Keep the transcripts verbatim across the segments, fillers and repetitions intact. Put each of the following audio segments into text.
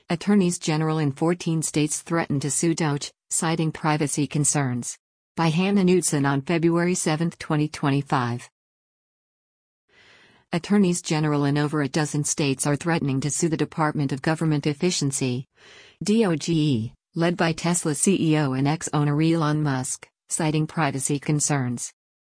Attorneys general in fourteen states threaten to sue Doge, citing privacy concerns. By Hannah Knudsen on February seventh, twenty twenty-five. Attorneys general in over a dozen states are threatening to sue the Department of Government Efficiency, D O G E, led by Tesla C E O and ex-owner Elon Musk, citing privacy concerns.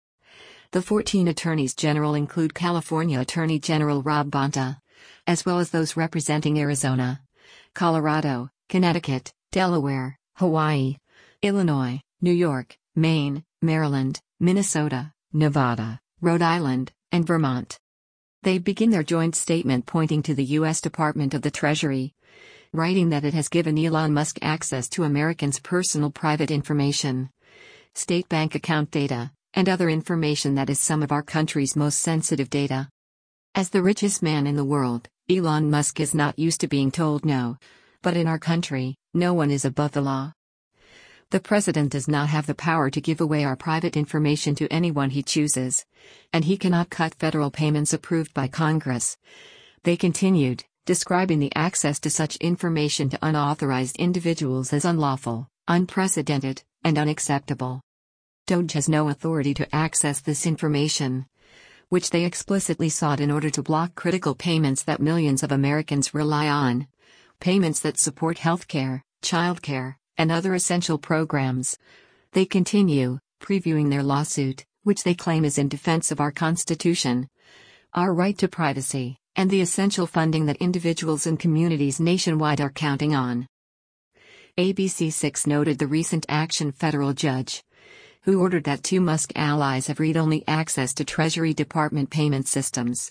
The fourteen attorneys general include California Attorney General Rob Bonta, as well as those representing Arizona, Colorado, Connecticut, Delaware, Hawaii, Illinois, New York, Maine, Maryland, Minnesota, Nevada, Rhode Island, and Vermont. They begin their joint statement pointing to the U S Department of the Treasury, writing that it has given Elon Musk access to Americans' personal private information, state bank account data, and other information that is some of our country's most sensitive data. As the richest man in the world, Elon Musk is not used to being told no, but in our country, no one is above the law. The president does not have the power to give away our private information to anyone he chooses, and he cannot cut federal payments approved by Congress. They continued, describing the access to such information to unauthorized individuals as unlawful, unprecedented, and unacceptable. Doge has no authority to access this information, which they explicitly sought in order to block critical payments that millions of Americans rely on, payments that support healthcare, childcare, and other essential programs. They continue, previewing their lawsuit, which they claim is in defense of our Constitution, our right to privacy, and the essential funding that individuals and communities nationwide are counting on. A B C six noted the recent action federal judge, who ordered that two Musk allies have read-only access to Treasury Department payment systems.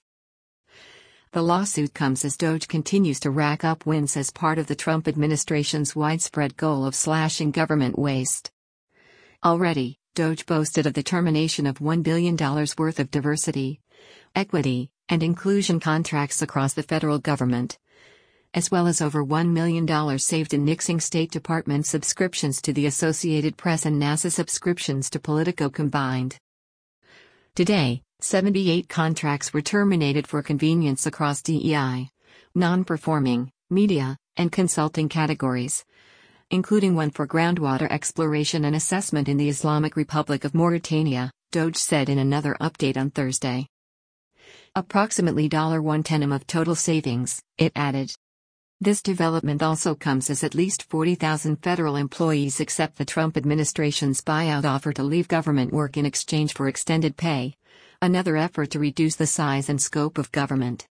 The lawsuit comes as Doge continues to rack up wins as part of the Trump administration's widespread goal of slashing government waste. Already, Doge boasted of the termination of one billion dollars worth of diversity, equity, and inclusion contracts across the federal government, as well as over one million dollars saved in nixing State Department subscriptions to the Associated Press and NASA subscriptions to Politico combined. Today, seventy-eight contracts were terminated for convenience across D E I, non-performing, media, and consulting categories, including one for groundwater exploration and assessment in the Islamic Republic of Mauritania, Doge said in another update on Thursday. Approximately one tenth of total savings, it added. This development also comes as at least forty thousand federal employees accept the Trump administration's buyout offer to leave government work in exchange for extended pay, another effort to reduce the size and scope of government.